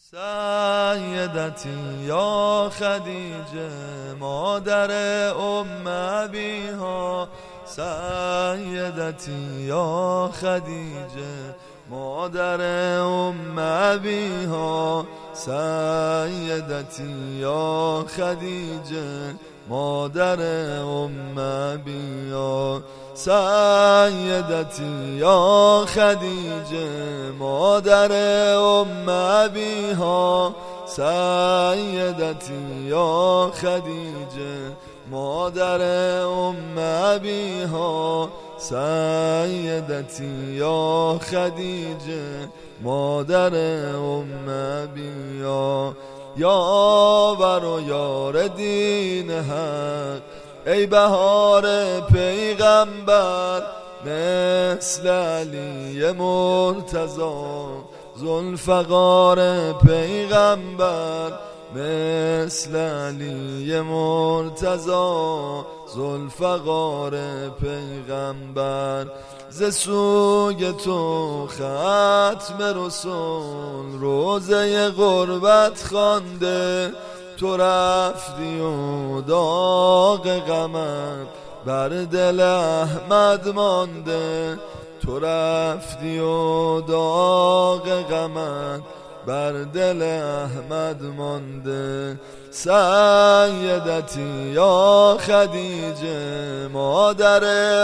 سیدتی یا خدیجه مادر ابیها، سیدتی یا خدیجه مادر ابیها، سیدتی یا خدیجه مادر ابیها، سیدتی یا خدیجه مادر ابیها، سیدتی یا خدیجه مادر ابیها، سیدتی یا خدیجه مادر ابیها. یاور و یار دین حق ای بهار پیغمبر، مثل علی مرتضی ذوالفقار پیغمبر، مثل علی مرتضی ذوالفقار پیغمبر. ز سوی تو ختم رسول روزه غربت خوانده، تو رفتی و داغ غمت بر دل احمد مانده، تو رفتی و داغ غمت بر دل احمد مانده. سیدتی یا خدیجه مادر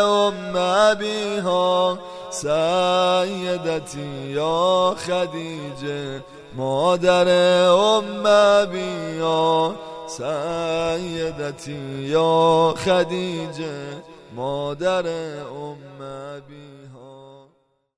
ابیها، سیدتی یا خدیجه مادر ابیها، سیدتی یا خدیجه مادر ابیها.